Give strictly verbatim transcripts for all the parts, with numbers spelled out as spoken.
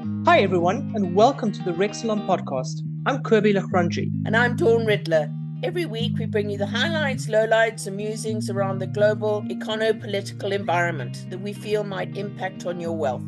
Hi, everyone, and welcome to the Rexelon podcast. I'm Kirby Lachranji. And I'm Dawn Riddler. Every week, we bring you the highlights, lowlights, and musings around the global econo-political environment that we feel might impact on your wealth.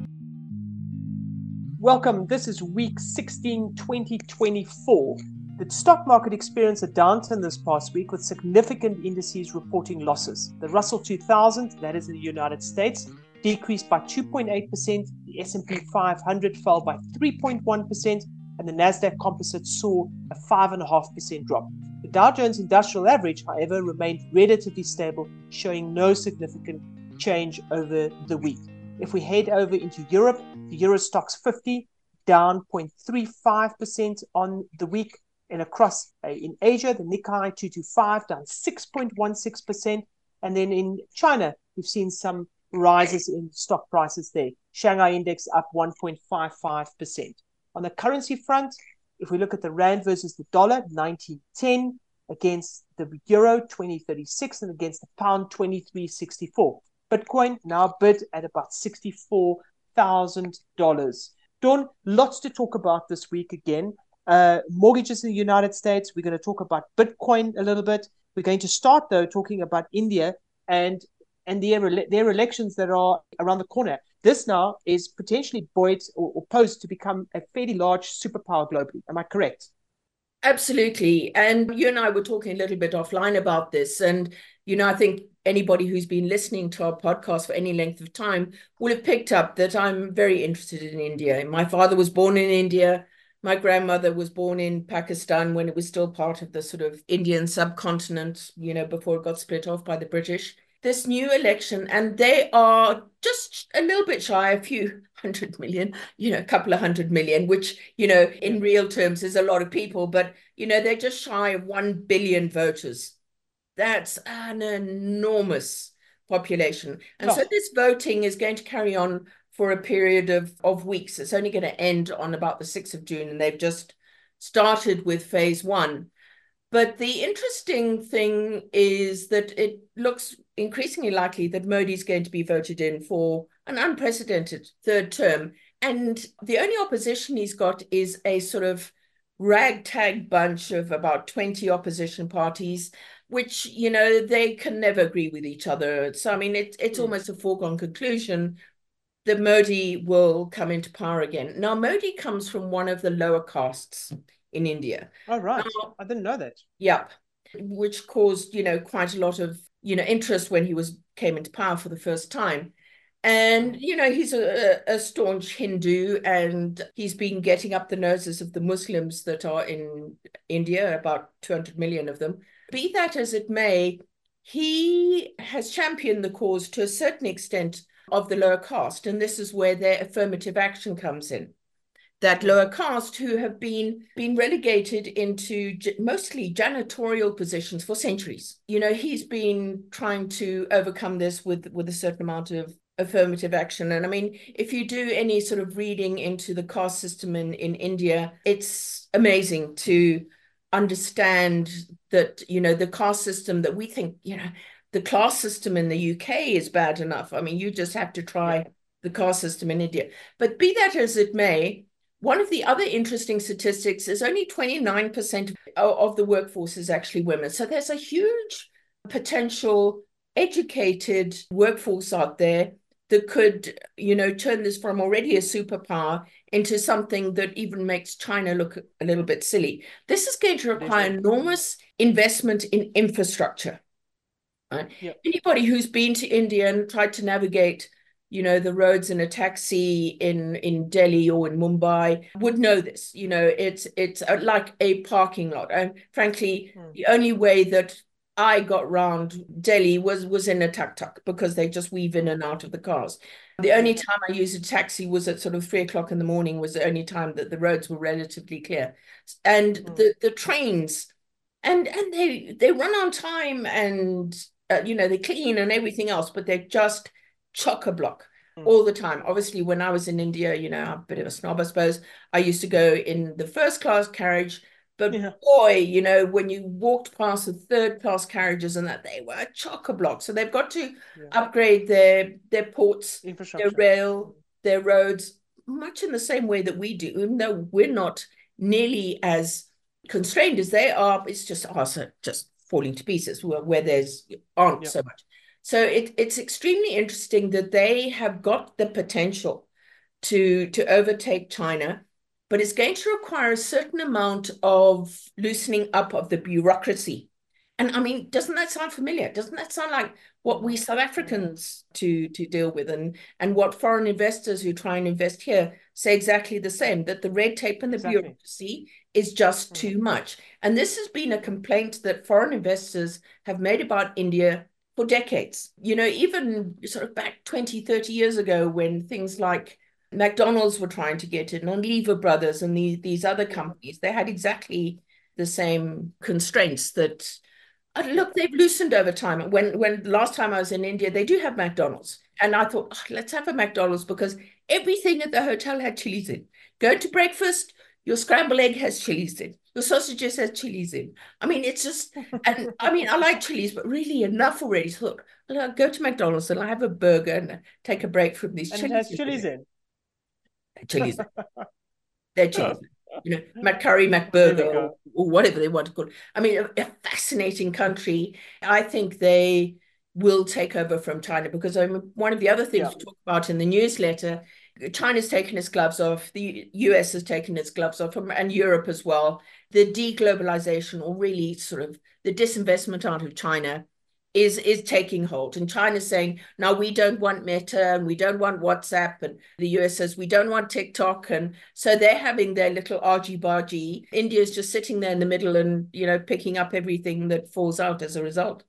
Welcome. This is week sixteen, twenty twenty-four. The stock market experienced a downturn this past week with significant indices reporting losses. The Russell two thousand, that is in the United States, decreased by two point eight percent, the S and P five hundred fell by three point one percent, and the Nasdaq Composite saw a five point five percent drop. The Dow Jones Industrial Average, however, remained relatively stable, showing no significant change over the week. If we head over into Europe, the Euro Stoxx fifty down zero point three five percent on the week. And across uh, in Asia, the Nikkei two twenty-five down six point one six percent. And then in China, we've seen some rises in stock prices there. Shanghai Index up one point five five percent. On the currency front, if we look at the rand versus the dollar, nineteen ten against the euro, twenty thirty-six, and against the pound, twenty-three sixty-four. Bitcoin now bid at about sixty-four thousand dollars. Dawn, lots to talk about this week again. Uh, mortgages in the United States. We're going to talk about Bitcoin a little bit. We're going to start, though, talking about India and and their, their elections that are around the corner. This now is potentially buoyed or, or posed to become a fairly large superpower globally. Am I correct? Absolutely. And you and I were talking a little bit offline about this. And, you know, I think anybody who's been listening to our podcast for any length of time will have picked up that I'm very interested in India. My father was born in India. My grandmother was born in Pakistan when it was still part of the sort of Indian subcontinent, you know, before it got split off by the British. This new election, and they are just a little bit shy, a few hundred million, you know, a couple of hundred million, which, you know, in real terms is a lot of people, but, you know, they're just shy of one billion voters. That's an enormous population. And Oh. so this voting is going to carry on for a period of, of weeks. It's only going to end on about the sixth of June, and they've just started with phase one. But the interesting thing is that it looks increasingly likely that Modi is going to be voted in for an unprecedented third term. And the only opposition he's got is a sort of ragtag bunch of about twenty opposition parties, which, you know, they can never agree with each other. So, I mean, it, it's mm. almost a foregone conclusion that Modi will come into power again. Now, Modi comes from one of the lower castes in India. Oh, right. Now, I didn't know that. Yep. Which caused, you know, quite a lot of, you know, interest when he was came into power for the first time. And, you know, he's a, a staunch Hindu, and he's been getting up the noses of the Muslims that are in India, about two hundred million of them. Be that as it may, he has championed the cause to a certain extent of the lower caste. And this is where their affirmative action comes in. That lower caste who have been, been relegated into mostly janitorial positions for centuries. You know, he's been trying to overcome this with, with a certain amount of affirmative action. And I mean, if you do any sort of reading into the caste system in, in India, it's amazing to understand that, you know, the caste system that we think, you know, the class system in the U K is bad enough. I mean, you just have to try yeah. the caste system in India. But be that as it may, one of the other interesting statistics is only twenty-nine percent of the workforce is actually women. So there's a huge potential educated workforce out there that could, you know, turn this from already a superpower into something that even makes China look a little bit silly. This is going to require enormous investment in infrastructure. Right? Yep. Anybody who's been to India and tried to navigate, you know, the roads in a taxi in, in Delhi or in Mumbai would know this. You know, it's it's like a parking lot. And frankly, mm. the only way that I got around Delhi was, was in a tuk-tuk because they just weave in and out of the cars. The only time I used a taxi was at sort of three o'clock in the morning was the only time that the roads were relatively clear. And mm. the, the trains, and, and they, they run on time and, uh, you know, they clean and everything else, but they're just chock-a-block mm. all the time. Obviously, when I was in India, you know, I'm a bit of a snob, I suppose. I used to go in the first class carriage, but yeah. boy, you know, when you walked past the third class carriages and that, they were chock-a-block. So they've got to yeah. upgrade their their ports, their rail, their roads. much in the same way that we do, even though we're not nearly as constrained as they are. It's just also just falling to pieces where, where there's aren't Yeah. so much. So it, it's extremely interesting that they have got the potential to, to overtake China, but it's going to require a certain amount of loosening up of the bureaucracy. And I mean, doesn't that sound familiar? Doesn't that sound like what we South Africans to, to deal with, and, and what foreign investors who try and invest here say exactly the same, that the red tape and the Exactly. bureaucracy is just too much. And this has been a complaint that foreign investors have made about India for decades. You know, even sort of back twenty, thirty years ago, when things like McDonald's were trying to get in, and Lever Brothers and the, these other companies, they had exactly the same constraints that, uh, look, they've loosened over time. When when last time I was in India, they do have McDonald's. And I thought, oh, let's have a McDonald's, because everything at the hotel had chilies in. Go to breakfast, your scrambled egg has chilies in. Your sausages has chilies in. I mean, it's just, and I mean, I like chilies, but really enough already. So I thought, well, I'll go to McDonald's and I'll have a burger and take a break from these and chilies. And it has chilies in. Chilies. They're chilies. You know, McCurry, McBurger, or, or whatever they want to call it. I mean, a, a fascinating country. I think they will take over from China, because I mean, one of the other things yeah. we talk about in the newsletter, China's taken its gloves off, the U S has taken its gloves off, and Europe as well. The deglobalization, or really sort of the disinvestment out of China, is is taking hold. And China's saying, no, we don't want Meta, and we don't want WhatsApp. And the U S says, we don't want TikTok. And so they're having their little argy-bargy. India's just sitting there in the middle and, you know, picking up everything that falls out as a result.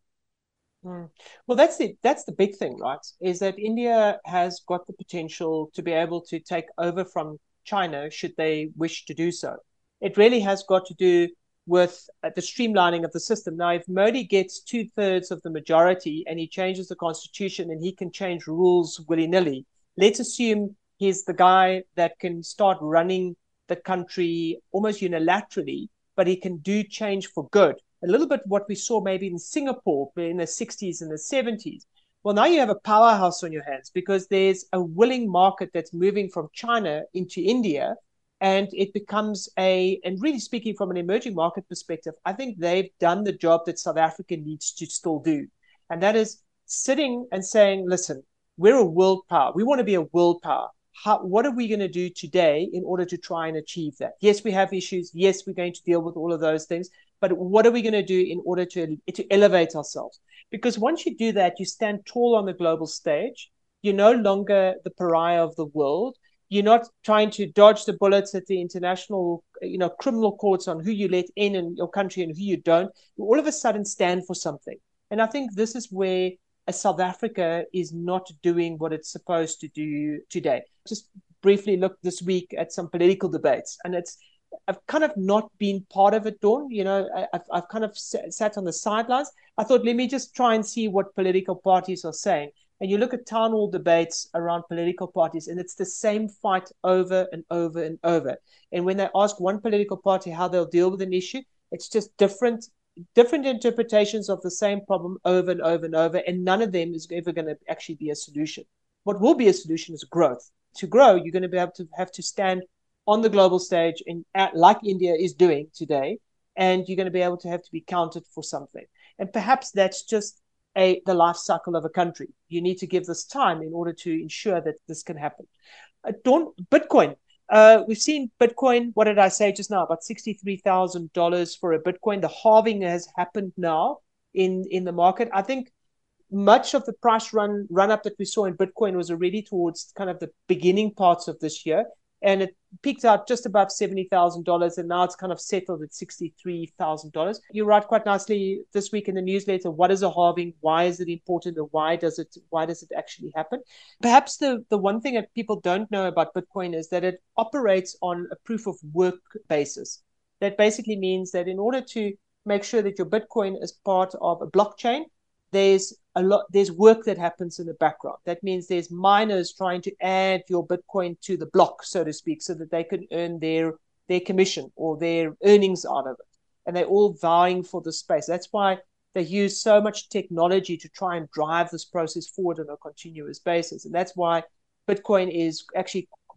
Mm. Well, that's the that's the big thing, right? Is that India has got the potential to be able to take over from China should they wish to do so. It really has got to do with the streamlining of the system. Now, if Modi gets two thirds of the majority and he changes the constitution and he can change rules willy-nilly, let's assume he's the guy that can start running the country almost unilaterally, but he can do change for good. A little bit what we saw maybe in Singapore in the sixties and the seventies. Well, now you have a powerhouse on your hands, because there's a willing market that's moving from China into India. And it becomes a, and really speaking from an emerging market perspective, I think they've done the job that South Africa needs to still do. And that is sitting and saying, listen, we're a world power. We want to be a world power. How, what are we going to do today in order to try and achieve that? Yes, we have issues. Yes, we're going to deal with all of those things. But what are we going to do in order to, to elevate ourselves? Because once you do that, you stand tall on the global stage. You're no longer the pariah of the world. You're not trying to dodge the bullets at the international, you know, criminal courts on who you let in in your country and who you don't. You all of a sudden stand for something. And I think this is where a South Africa is not doing what it's supposed to do today. Just briefly look this week at some political debates, and it's I've kind of not been part of it, Dawn. You know, I've, I've kind of sat on the sidelines. I thought, let me just try and see what political parties are saying. And you look at town hall debates around political parties, and it's the same fight over and over and over. And when they ask one political party how they'll deal with an issue, it's just different different interpretations of the same problem over and over and over, and none of them is ever going to actually be a solution. What will be a solution is growth. To grow, you're going to be able to have to stand on the global stage, and at, like India is doing today, and you're going to be able to have to be counted for something. And perhaps that's just a the life cycle of a country. You need to give this time in order to ensure that this can happen. Uh, don't, Bitcoin. Uh, we've seen Bitcoin, what did I say just now? About sixty-three thousand dollars for a Bitcoin. The halving has happened now in, in the market. I think much of the price run, run up that we saw in Bitcoin was already towards kind of the beginning parts of this year. And it peaked out just above seventy thousand dollars, and now it's kind of settled at sixty-three thousand dollars. You write quite nicely this week in the newsletter, what is a halving? Why is it important? And why does it why does it actually happen? Perhaps the, the one thing that people don't know about Bitcoin is that it operates on a proof of work basis. That basically means that in order to make sure that your Bitcoin is part of a blockchain, there's a lot, there's work that happens in the background. That means there's miners trying to add your Bitcoin to the block, so to speak, so that they can earn their, their commission or their earnings out of it. And they're all vying for the space. That's why they use so much technology to try and drive this process forward on a continuous basis. And that's why Bitcoin is actually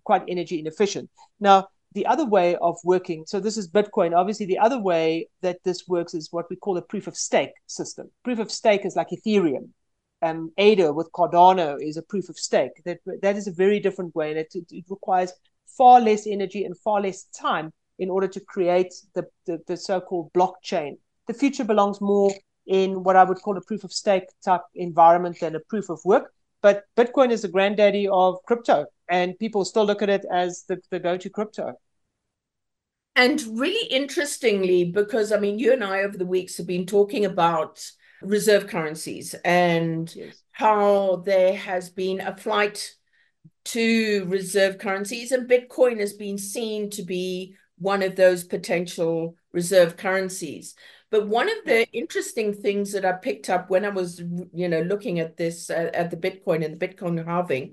quite energy inefficient. Now, the other way of working, so this is Bitcoin. Obviously, the other way that this works is what we call a proof of stake system. Proof of stake is like Ethereum. Um, A D A with Cardano is a proof of stake. That that is a very different way, and it, it requires far less energy and far less time in order to create the, the, the so-called blockchain. The future belongs more in what I would call a proof of stake type environment than a proof of work. But Bitcoin is the granddaddy of crypto, and people still look at it as the, the go-to crypto. And really interestingly, because I mean, you and I over the weeks have been talking about reserve currencies and yes. how there has been a flight to reserve currencies, and Bitcoin has been seen to be one of those potential reserve currencies. But one of the interesting things that I picked up when I was, you know, looking at this, uh, at the Bitcoin and the Bitcoin halving,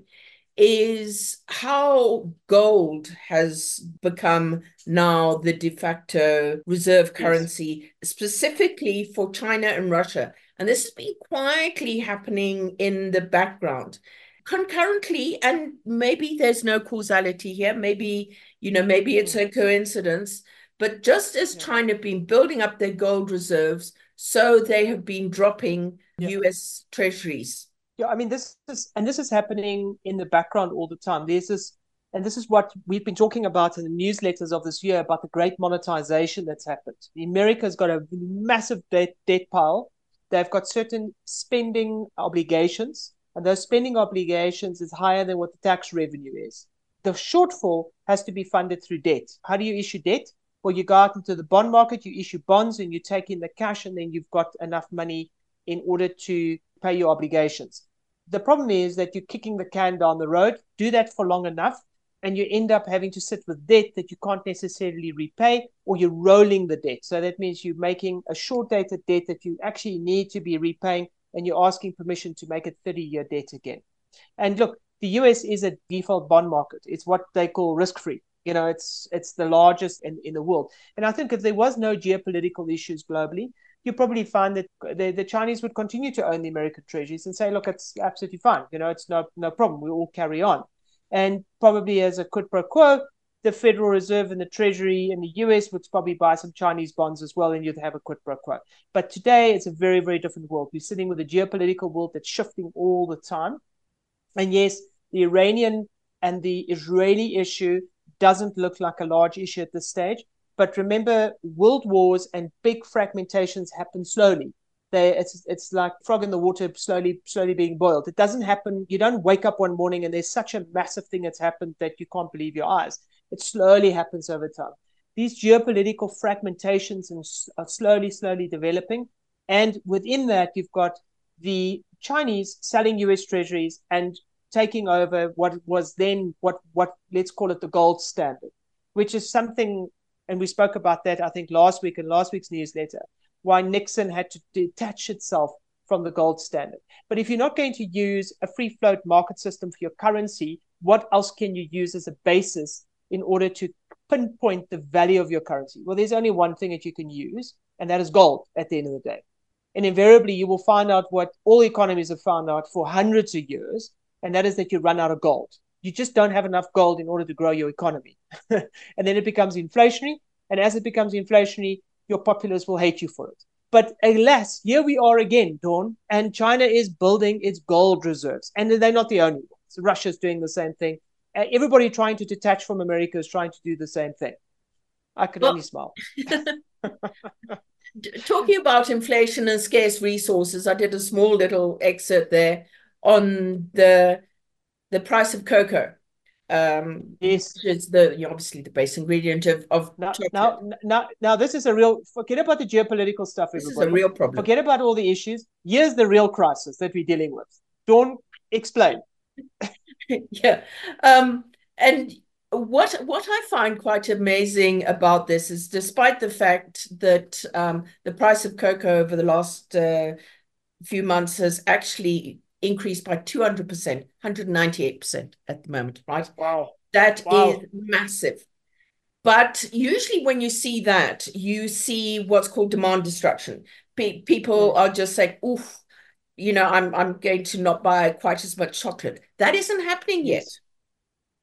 is how gold has become now the de facto reserve currency, yes. specifically for China and Russia. And this has been quietly happening in the background. Concurrently, and maybe there's no causality here, maybe, you know, maybe it's a coincidence, but just as yeah. China have been building up their gold reserves, so they have been dropping yeah. U S treasuries. Yeah, I mean, this is, and this is happening in the background all the time. There's this, and this is what we've been talking about in the newsletters of this year about the great monetization that's happened. America's got a massive debt, debt pile. They've got certain spending obligations, and those spending obligations is higher than what the tax revenue is. The shortfall has to be funded through debt. How do you issue debt? Well, you go out into the bond market, you issue bonds, and you take in the cash, and then you've got enough money in order to pay your obligations. The problem is that you're kicking the can down the road. Do that for long enough, and you end up having to sit with debt that you can't necessarily repay, or you're rolling the debt. So that means you're making a short-dated debt that you actually need to be repaying, and you're asking permission to make it thirty-year debt again. And look, the U S is a default bond market. It's what they call risk-free. You know, it's it's the largest in, in the world. And I think if there was no geopolitical issues globally, you probably find that the, the Chinese would continue to own the American treasuries and say, look, it's absolutely fine. You know, it's no no problem. We all carry on. And probably as a quid pro quo, the Federal Reserve and the Treasury in the U S would probably buy some Chinese bonds as well, and you'd have a quid pro quo. But today, it's a very, very different world. We're sitting with a geopolitical world that's shifting all the time. And yes, the Iranian and the Israeli issue doesn't look like a large issue at this stage. But remember, world wars and big fragmentations happen slowly. They, it's it's like frog in the water, slowly, slowly being boiled. It doesn't happen. You don't wake up one morning and there's such a massive thing that's happened that you can't believe your eyes. It slowly happens over time. These geopolitical fragmentations are slowly, slowly developing. And within that, you've got the Chinese selling U S treasuries and taking over what was then what, what let's call it the gold standard, which is something, and we spoke about that, I think, last week in last week's newsletter, why Nixon had to detach itself from the gold standard. But if you're not going to use a free float market system for your currency, what else can you use as a basis in order to pinpoint the value of your currency? Well, there's only one thing that you can use, and that is gold at the end of the day. And invariably, you will find out what all economies have found out for hundreds of years, and that is that you run out of gold. You just don't have enough gold in order to grow your economy. And then it becomes inflationary. And as it becomes inflationary, your populace will hate you for it. But alas, here we are again, Dawn, and China is building its gold reserves. And they're not the only ones. Russia's doing the same thing. Uh, everybody trying to detach from America is trying to do the same thing. I can well, only smile. Talking about inflation and scarce resources, I did a small little excerpt there on the the price of cocoa. Um, yes, which is the you know, obviously the base ingredient of of now, now, now, now, this is a real. Forget about the geopolitical stuff. Everybody. This is a real problem. Forget about all the issues. Here's the real crisis that we're dealing with. Dawn, explain. yeah, um, and what what I find quite amazing about this is, despite the fact that um, the price of cocoa over the last uh, few months has actually increased by two hundred percent, one hundred ninety-eight percent at the moment, right? Wow. That wow. is massive. But usually when you see that, you see what's called demand destruction. Pe people mm. are just like, oof, you know, I'm, I'm going to not buy quite as much chocolate. That isn't happening yes. yet.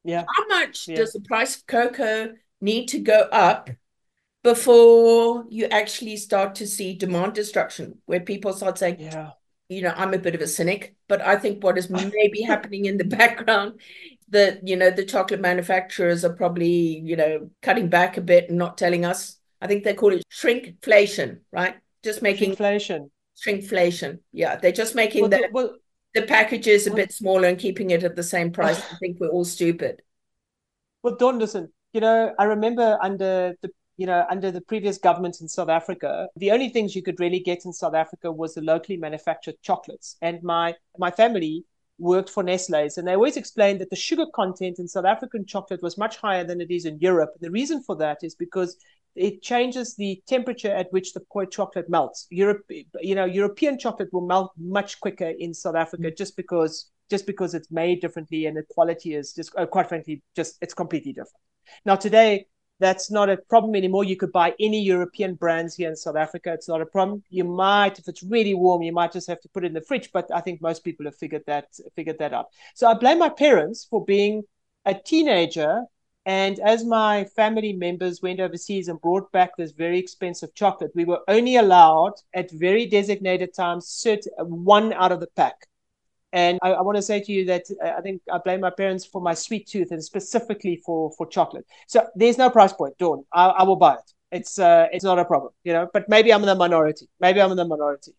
Yeah. How much Yeah. does the price of cocoa need to go up before you actually start to see demand destruction, where people start saying, Yeah. you know, I'm a bit of a cynic, but I think what is maybe happening in the background, that, you know, the chocolate manufacturers are probably, you know, cutting back a bit and not telling us. I think they call it shrinkflation, right? Just making Shrinkflation. shrinkflation. Yeah, they're just making Well, the the, well, the packages a well, bit smaller and keeping it at the same price. I think we're all stupid. well, Dawn, listen, you know, I remember under the you know, under the previous government in South Africa, the only things you could really get in South Africa was the locally manufactured chocolates. And my my family worked for Nestle's, and they always explained that the sugar content in South African chocolate was much higher than it is in Europe. And the reason for that is because it changes the temperature at which the chocolate melts. Europe, you know, European chocolate will melt much quicker in South Africa mm. just because just because it's made differently and the quality is just, uh, quite frankly, just it's completely different. Now today, that's not a problem anymore. You could buy any European brands here in South Africa. It's not a problem. You might, if it's really warm, you might just have to put it in the fridge. But I think most people have figured that figured that out. So I blame my parents for being a teenager. And as my family members went overseas and brought back this very expensive chocolate, we were only allowed at very designated times certain, one out of the pack. And I, I want to say to you that uh, I think I blame my parents for my sweet tooth and specifically for, for chocolate. So there's no price point, Dawn. I, I will buy it. It's uh, it's not a problem, you know. But maybe I'm in the minority. Maybe I'm in the minority.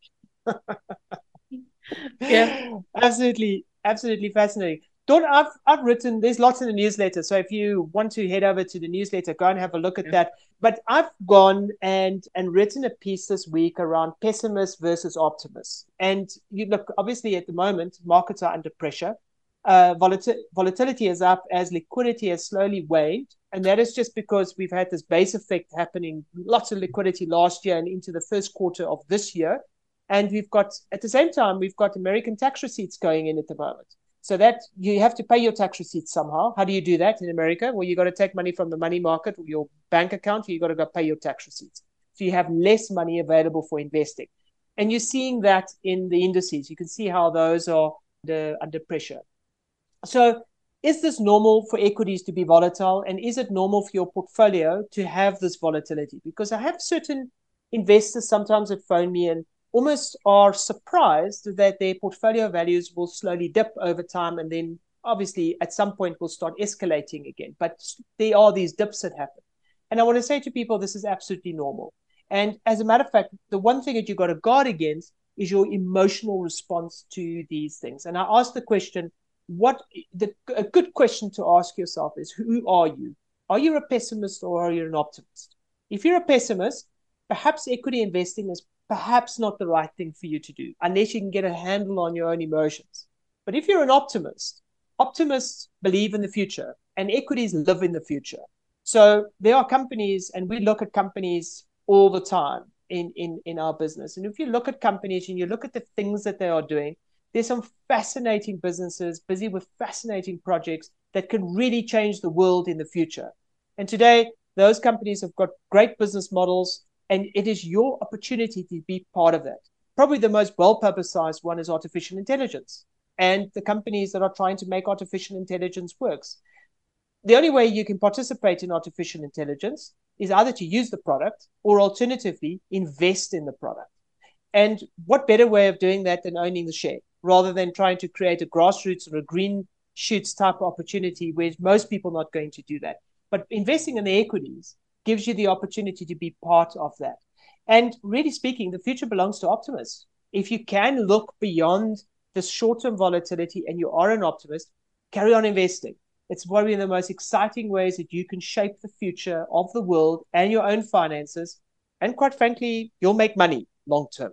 Yeah, absolutely, absolutely fascinating. Dawn, I've I've written. There's lots in the newsletter. So if you want to head over to the newsletter, go and have a look at yeah. that. But I've gone and and written a piece this week around pessimists versus optimists. And you look, obviously, at the moment, markets are under pressure. Uh, volatil- volatility is up as liquidity has slowly waned, and that is just because we've had this base effect happening. Lots of liquidity last year and into the first quarter of this year, and we've got at the same time we've got American tax receipts going in at the moment. So that you have to pay your tax receipts somehow. How do you do that in America? Well, you got to take money from the money market or your bank account, or you got to go pay your tax receipts. So you have less money available for investing. And you're seeing that in the indices. You can see how those are under, under pressure. So is this normal for equities to be volatile? And is it normal for your portfolio to have this volatility? Because I have certain investors sometimes that phone me and almost are surprised that their portfolio values will slowly dip over time and then obviously at some point will start escalating again. But there are these dips that happen. And I want to say to people, this is absolutely normal. And as a matter of fact, the one thing that you've got to guard against is your emotional response to these things. And I asked the question, what the, a good question to ask yourself is, who are you? Are you a pessimist or are you an optimist? If you're a pessimist, perhaps equity investing is perhaps not the right thing for you to do unless you can get a handle on your own emotions. But if you're an optimist, optimists believe in the future and equities live in the future. So there are companies, and we look at companies all the time in, in, in our business. And if you look at companies and you look at the things that they are doing, there's some fascinating businesses busy with fascinating projects that can really change the world in the future. And today, those companies have got great business models, and it is your opportunity to be part of that. Probably the most well-publicized one is artificial intelligence and the companies that are trying to make artificial intelligence works. The only way you can participate in artificial intelligence is either to use the product or alternatively invest in the product. And what better way of doing that than owning the share rather than trying to create a grassroots or a green shoots type of opportunity where most people are not going to do that. But investing in the equities gives you the opportunity to be part of that. And really speaking, the future belongs to optimists. If you can look beyond this short-term volatility and you are an optimist, carry on investing. It's one of the most exciting ways that you can shape the future of the world and your own finances. And quite frankly, you'll make money long-term.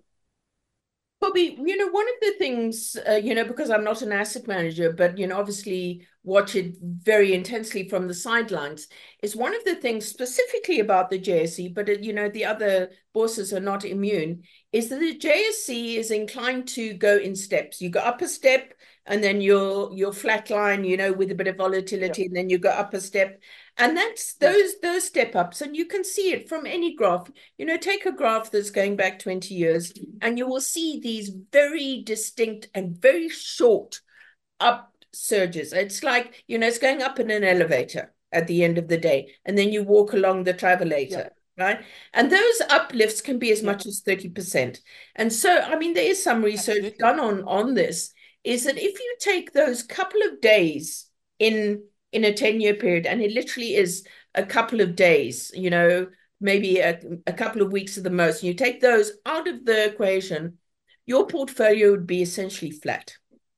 Bobby, you know, one of the things, uh, you know, because I'm not an asset manager, but, you know, obviously watch it very intensely from the sidelines, is one of the things specifically about the J S E, but, uh, you know, the other bourses are not immune, is that the J S E is inclined to go in steps. You go up a step and then you'll, you'll flatline, you know, with a bit of volatility, yep. And then you go up a step. And that's those yes. those step ups, and you can see it from any graph. You know, take a graph that's going back twenty years, and you will see these very distinct and very short up surges. It's like, you know, it's going up in an elevator at the end of the day, and then you walk along the travelator, yeah. right? And those uplifts can be as yeah. much as thirty percent. And so, I mean, there is some research Absolutely. done on, on this, is that if you take those couple of days in, in a ten-year period, and it literally is a couple of days, you know, maybe a, a couple of weeks at the most, and you take those out of the equation, your portfolio would be essentially flat.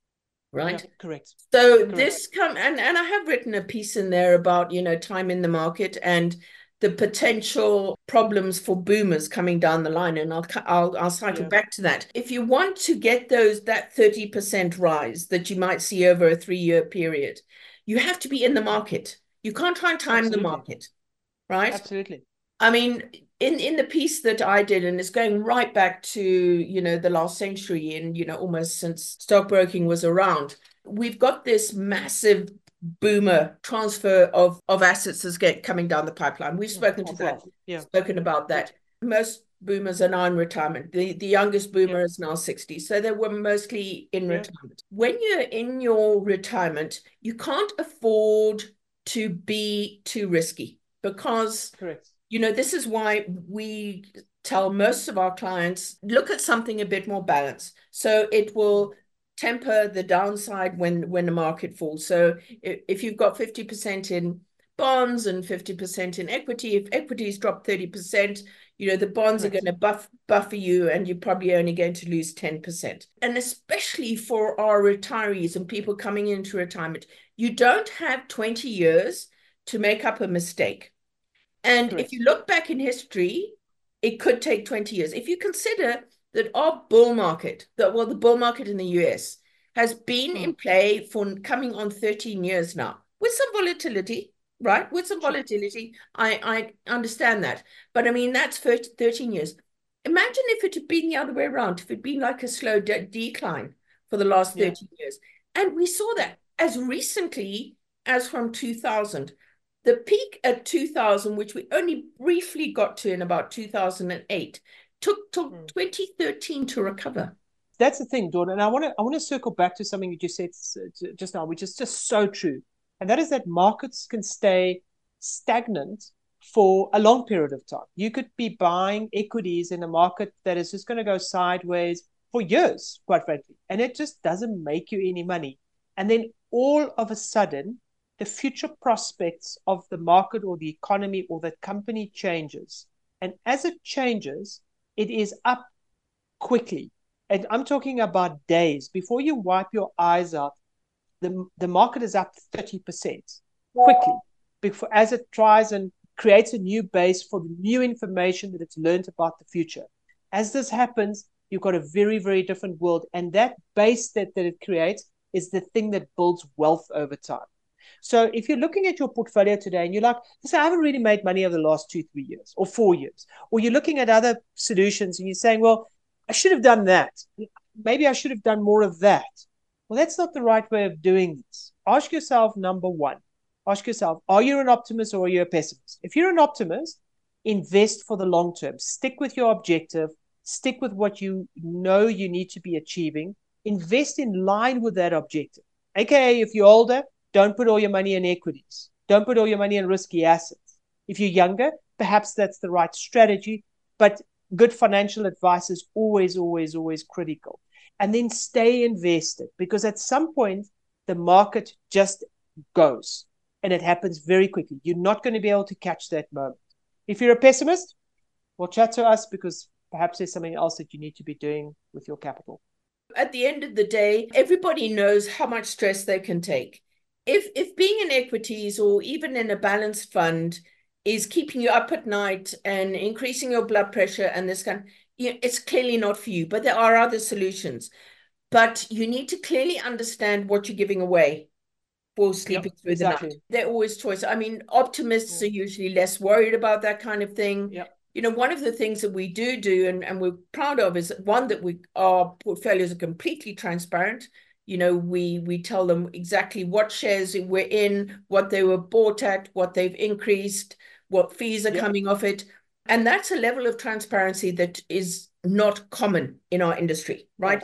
Right. Yeah, correct. So correct. this come and and I have written a piece in there about, you know, time in the market and the potential problems for boomers coming down the line, and I'll I'll I'll cycle yeah. back to that. If you want to get those that thirty percent rise that you might see over a three-year period, you have to be in the market. You can't try and time Absolutely. the market, right? Absolutely. I mean, in, in the piece that I did, and it's going right back to, you know, the last century and, you know, almost since stockbroking was around, we've got this massive boomer transfer of, of assets that's get, coming down the pipeline. We've spoken to that, yeah. spoken about that. Most boomers are now in retirement. The, the youngest boomer yeah. is now sixty. So they were mostly in yeah. retirement. When you're in your retirement, you can't afford to be too risky because... Correct. You know, this is why we tell most of our clients, look at something a bit more balanced. So it will temper the downside when, when the market falls. So if, if you've got fifty percent in bonds and fifty percent in equity, if equities drop thirty percent, you know, the bonds Correct. are going to buff, buffer you, and you're probably only going to lose ten percent. And especially for our retirees and people coming into retirement, you don't have twenty years to make up a mistake. And Correct. if you look back in history, it could take twenty years. If you consider that our bull market, that well, the bull market in the U S has been hmm. in play for coming on thirteen years now, with some volatility, right? With some volatility, I, I understand that. But I mean, that's thirteen years. Imagine if it had been the other way around, if it had been like a slow de decline for the last thirteen yeah. years. And we saw that as recently as from two thousand. The peak at two thousand, which we only briefly got to in about two thousand eight, took till mm. twenty thirteen to recover. That's the thing, Dawn, and I want to I want to circle back to something you just said just now, which is just so true, and that is that markets can stay stagnant for a long period of time. You could be buying equities in a market that is just going to go sideways for years, quite frankly, and it just doesn't make you any money. And then all of a sudden, the future prospects of the market or the economy or the company changes. And as it changes, it is up quickly. And I'm talking about days. Before you wipe your eyes out, the, the market is up thirty percent quickly before, as it tries and creates a new base for the new information that it's learned about the future. As this happens, you've got a very, very different world. And that base that, that it creates is the thing that builds wealth over time. So if you're looking at your portfolio today and you're like, listen, I haven't really made money over the last two, three years or four years, or you're looking at other solutions and you're saying, well, I should have done that. Maybe I should have done more of that. Well, that's not the right way of doing this. Ask yourself, number one, ask yourself, are you an optimist or are you a pessimist? If you're an optimist, invest for the long term. Stick with your objective. Stick with what you know you need to be achieving. Invest in line with that objective. A K A if you're older, don't put all your money in equities. Don't put all your money in risky assets. If you're younger, perhaps that's the right strategy, but good financial advice is always, always, always critical. And then stay invested, because at some point, the market just goes, and it happens very quickly. You're not going to be able to catch that moment. If you're a pessimist, well, chat to us, because perhaps there's something else that you need to be doing with your capital. At the end of the day, everybody knows how much stress they can take. If if being in equities or even in a balanced fund is keeping you up at night and increasing your blood pressure and this kind, you know, it's clearly not for you. But there are other solutions. But you need to clearly understand what you're giving away for sleeping yep, through exactly. the night. They're always choice. I mean, optimists yeah. are usually less worried about that kind of thing. Yep. You know, one of the things that we do do and, and we're proud of is one, that we our portfolios are completely transparent. You know, we we tell them exactly what shares we're in, what they were bought at, what they've increased, what fees are yep. coming off it. And that's a level of transparency that is not common in our industry, right? No,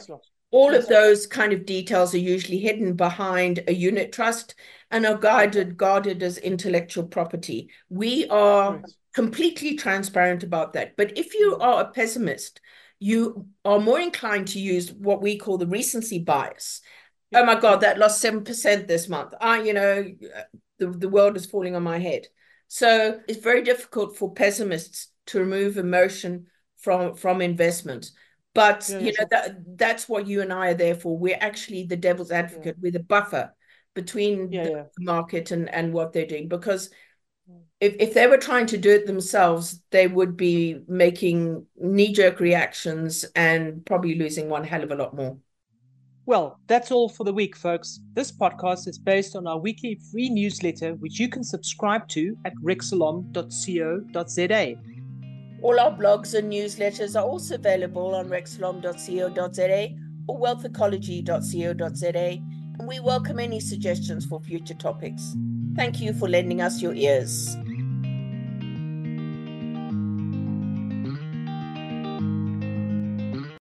All Yes. of those kind of details are usually hidden behind a unit trust and are guarded, guarded as intellectual property. We are Correct. completely transparent about that. But if you are a pessimist, you are more inclined to use what we call the recency bias. Yeah. Oh my God, that lost seven percent this month. I, you know, the, the world is falling on my head. So it's very difficult for pessimists to remove emotion from, from investment. But Yeah, you yeah, know sure. that that's what you and I are there for. We're actually the devil's advocate. Yeah. We're the buffer between Yeah, the yeah. market and, and what they're doing. Because if, if they were trying to do it themselves, they would be making knee-jerk reactions and probably losing one hell of a lot more. Well, that's all for the week, folks. This podcast is based on our weekly free newsletter, which you can subscribe to at rexalom dot co dot za. All our blogs and newsletters are also available on rexalom dot co dot za or wealth ecology dot co dot za, and we welcome any suggestions for future topics. Thank you for lending us your ears.